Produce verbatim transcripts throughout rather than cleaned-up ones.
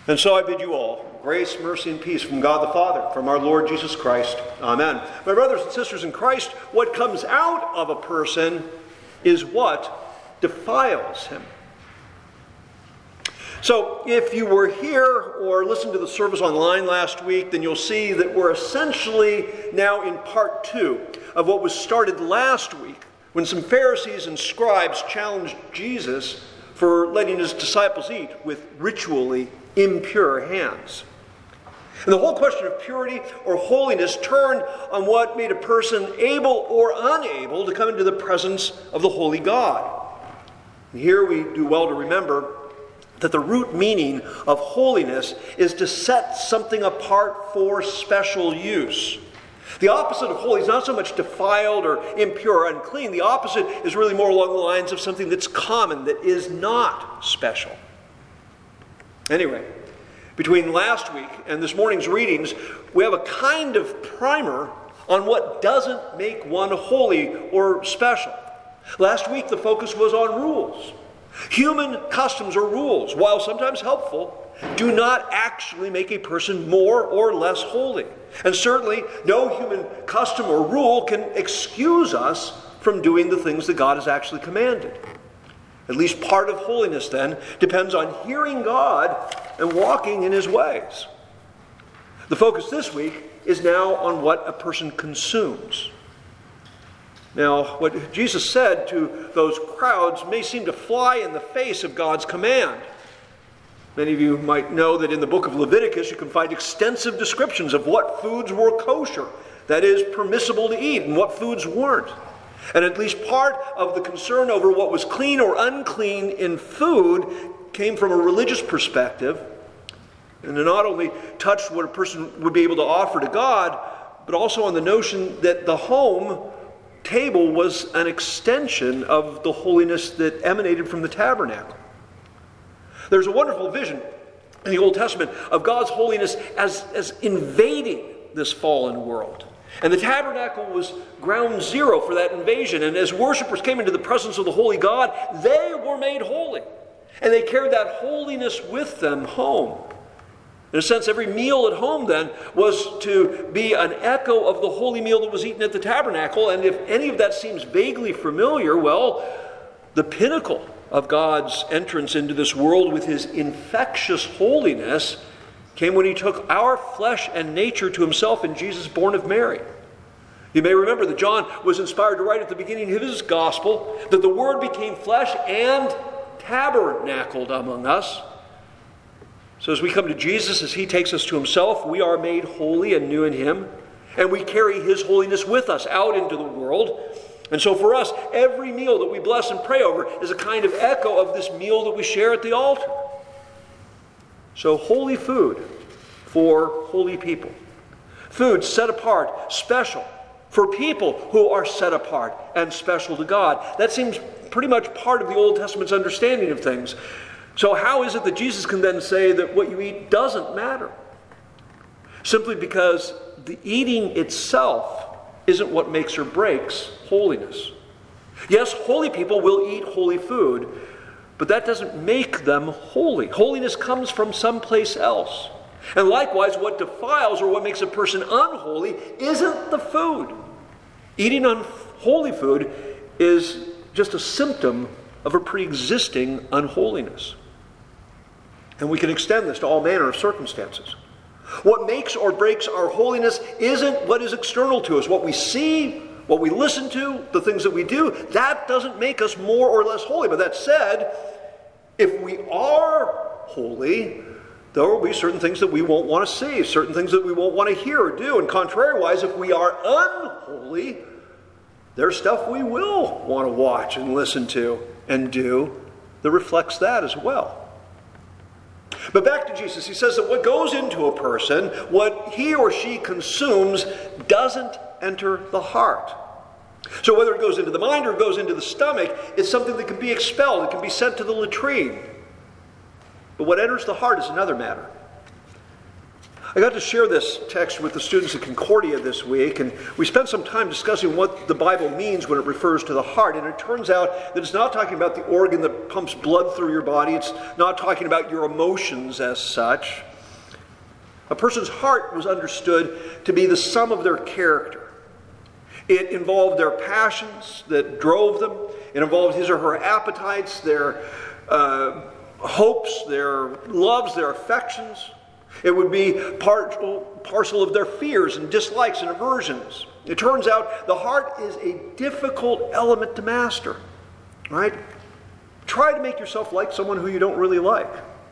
And so I bid you all grace, mercy, and peace from God the Father, from our Lord Jesus Christ. Amen. My brothers and sisters in Christ, what comes out of a person is what defiles him. So if you were here or listened to the service online last week, then you'll see that we're essentially now in part two of what was started last week when some Pharisees and scribes challenged Jesus for letting his disciples eat with ritually impure hands. And the whole question of purity or holiness turned on what made a person able or unable to come into the presence of the holy God. And here we do well to remember that the root meaning of holiness is to set something apart for special use. The opposite of holy is not so much defiled or impure or unclean. The opposite is really more along the lines of something that's common, that is not special. Anyway, between last week and this morning's readings, we have a kind of primer on what doesn't make one holy or special. Last week, the focus was on rules. Human customs or rules, while sometimes helpful, do not actually make a person more or less holy. And certainly, no human custom or rule can excuse us from doing the things that God has actually commanded. At least part of holiness, then, depends on hearing God and walking in his ways. The focus this week is now on what a person consumes. Now, what Jesus said to those crowds may seem to fly in the face of God's command. Many of you might know that in the book of Leviticus you can find extensive descriptions of what foods were kosher, that is, permissible to eat, and what foods weren't. And at least part of the concern over what was clean or unclean in food came from a religious perspective, and it not only touched what a person would be able to offer to God, but also on the notion that the home table was an extension of the holiness that emanated from the tabernacle. There's a wonderful vision in the Old Testament of God's holiness as, as invading this fallen world. And the tabernacle was ground zero for that invasion. And as worshipers came into the presence of the holy God, they were made holy. And they carried that holiness with them home. In a sense, every meal at home then was to be an echo of the holy meal that was eaten at the tabernacle. And if any of that seems vaguely familiar, well, the pinnacle of God's entrance into this world with his infectious holiness came when he took our flesh and nature to himself in Jesus, born of Mary. You may remember that John was inspired to write at the beginning of his gospel that the Word became flesh and tabernacled among us. So as we come to Jesus, as he takes us to himself, we are made holy and new in him, and we carry his holiness with us out into the world. And so for us, every meal that we bless and pray over is a kind of echo of this meal that we share at the altar. So holy food for holy people. Food set apart, special, for people who are set apart and special to God. That seems pretty much part of the Old Testament's understanding of things. So how is it that Jesus can then say that what you eat doesn't matter? Simply because the eating itself isn't what makes or breaks holiness. Yes, holy people will eat holy food, but that doesn't make them holy. Holiness comes from someplace else. And likewise, what defiles or what makes a person unholy isn't the food. Eating unholy food is just a symptom of a pre-existing unholiness. And we can extend this to all manner of circumstances. What makes or breaks our holiness isn't what is external to us. What we see, what we listen to, the things that we do, that doesn't make us more or less holy. But that said, if we are holy, there will be certain things that we won't want to see, certain things that we won't want to hear or do. And contrariwise, if we are unholy, there's stuff we will want to watch and listen to and do that reflects that as well. But back to Jesus, he says that what goes into a person, what he or she consumes, doesn't enter the heart. So whether it goes into the mind or it goes into the stomach, it's something that can be expelled. It can be sent to the latrine. But what enters the heart is another matter. I got to share this text with the students at Concordia this week, and we spent some time discussing what the Bible means when it refers to the heart. And it turns out that it's not talking about the organ that pumps blood through your body. It's not talking about your emotions as such. A person's heart was understood to be the sum of their character. It involved their passions that drove them. It involved his or her appetites, their uh, hopes, their loves, their affections. It would be partial, parcel of their fears and dislikes and aversions. It turns out the heart is a difficult element to master, right? Try to make yourself like someone who you don't really like.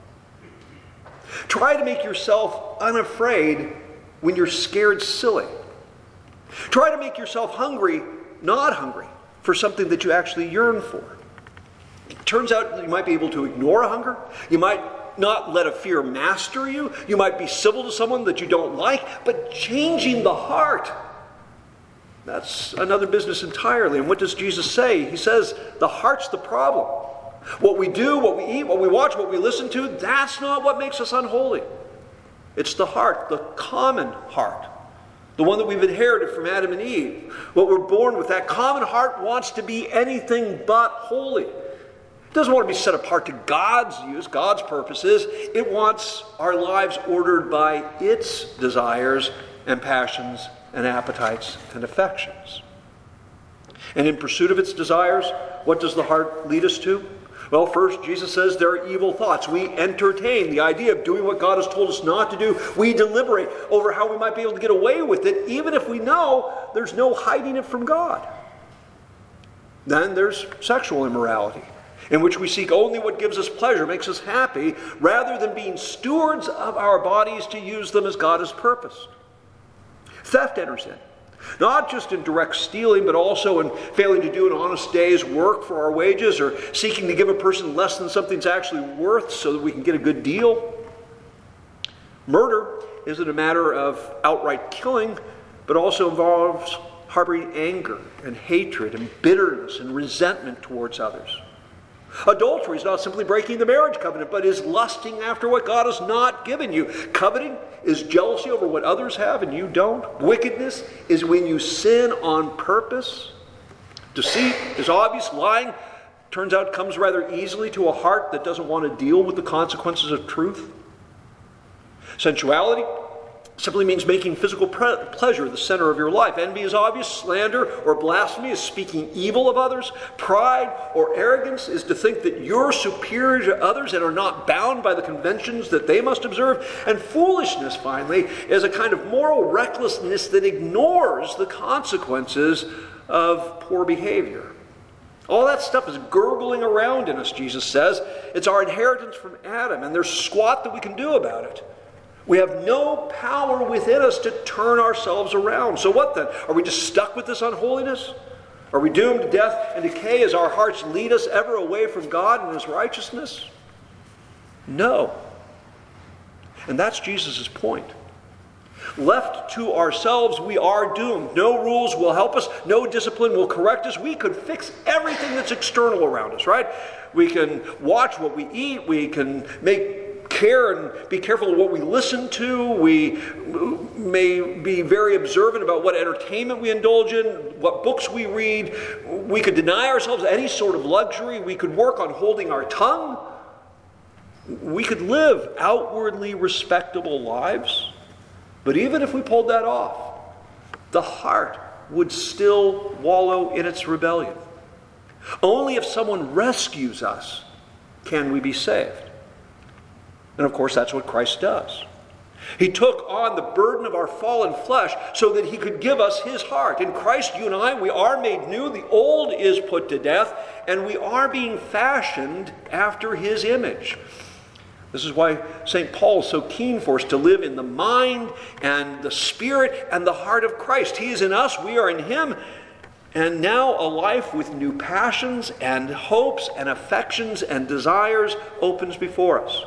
Try to make yourself unafraid when you're scared silly. Try to make yourself hungry, not hungry, for something that you actually yearn for. It turns out you might be able to ignore a hunger. You might not let a fear master you. You might be civil to someone that you don't like, but changing the heart, that's another business entirely. And what does Jesus say? He says the heart's the problem. What we do, what we eat, what we watch, what we listen to, that's not what makes us unholy. It's the heart, the common heart, the one that we've inherited from Adam and Eve. What we're born with, that common heart wants to be anything but holy. It doesn't want to be set apart to God's use, God's purposes. It wants our lives ordered by its desires and passions and appetites and affections. And in pursuit of its desires, what does the heart lead us to? Well, first, Jesus says there are evil thoughts. We entertain the idea of doing what God has told us not to do. We deliberate over how we might be able to get away with it, even if we know there's no hiding it from God. Then there's sexual immorality, in which we seek only what gives us pleasure, makes us happy, rather than being stewards of our bodies to use them as God has purposed. Theft enters in. Not just in direct stealing, but also in failing to do an honest day's work for our wages, or seeking to give a person less than something's actually worth so that we can get a good deal. Murder isn't a matter of outright killing, but also involves harboring anger and hatred and bitterness and resentment towards others. Adultery is not simply breaking the marriage covenant, but is lusting after what God has not given you. Coveting is jealousy over what others have and you don't. Wickedness is when you sin on purpose. Deceit is obvious. Lying, turns out, comes rather easily to a heart that doesn't want to deal with the consequences of truth. Sensuality simply means making physical pre- pleasure the center of your life. Envy is obvious. Slander or blasphemy is speaking evil of others. Pride or arrogance is to think that you're superior to others and are not bound by the conventions that they must observe. And foolishness, finally, is a kind of moral recklessness that ignores the consequences of poor behavior. All that stuff is gurgling around in us, Jesus says. It's our inheritance from Adam, and there's squat that we can do about it. We have no power within us to turn ourselves around. So what then? Are we just stuck with this unholiness? Are we doomed to death and decay as our hearts lead us ever away from God and His righteousness? No. And that's Jesus' point. Left to ourselves, we are doomed. No rules will help us. No discipline will correct us. We could fix everything that's external around us, right? We can watch what we eat. We can make care and be careful of what we listen to. We may be very observant about what entertainment we indulge in, what books we read. We could deny ourselves any sort of luxury. We could work on holding our tongue. We could live outwardly respectable lives. But even if we pulled that off, the heart would still wallow in its rebellion. Only if someone rescues us can we be saved. And of course, that's what Christ does. He took on the burden of our fallen flesh so that He could give us His heart. In Christ, you and I, we are made new. The old is put to death, and we are being fashioned after His image. This is why Saint Paul is so keen for us to live in the mind and the spirit and the heart of Christ. He is in us, we are in Him. And now a life with new passions and hopes and affections and desires opens before us.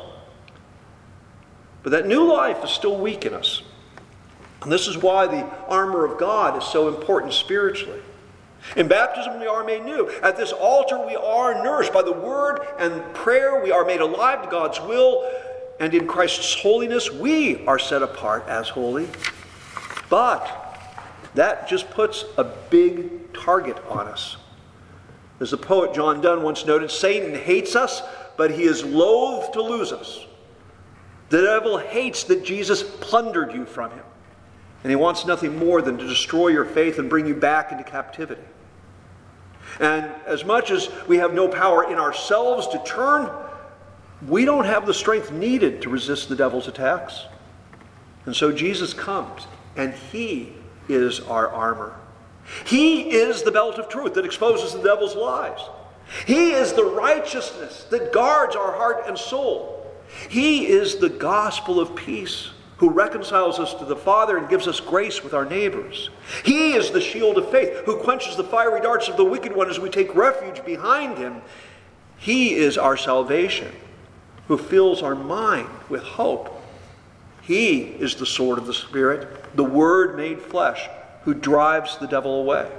But that new life is still weak in us. And this is why the armor of God is so important spiritually. In baptism we are made new. At this altar we are nourished by the word and prayer. We are made alive to God's will. and in Christ's holiness, we are set apart as holy. But that just puts a big target on us. As the poet John Donne once noted, Satan hates us, but he is loath to lose us. The devil hates that Jesus plundered you from him, and he wants nothing more than to destroy your faith and bring you back into captivity. And as much as we have no power in ourselves to turn, we don't have the strength needed to resist the devil's attacks. And so Jesus comes, and he is our armor. He is the belt of truth that exposes the devil's lies. He is the righteousness that guards our heart and soul. He is the gospel of peace who reconciles us to the Father and gives us grace with our neighbors. He is the shield of faith who quenches the fiery darts of the wicked one as we take refuge behind him. He is our salvation who fills our mind with hope. He is the sword of the Spirit, the Word made flesh, who drives the devil away.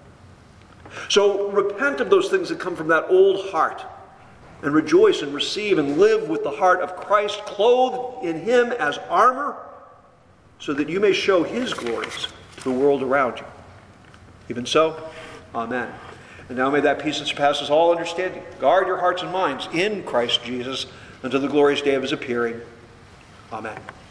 So repent of those things that come from that old heart, and rejoice and receive and live with the heart of Christ, clothed in him as armor, so that you may show his glories to the world around you. Even so, amen. And now may that peace that surpasses all understanding guard your hearts and minds in Christ Jesus until the glorious day of his appearing. Amen.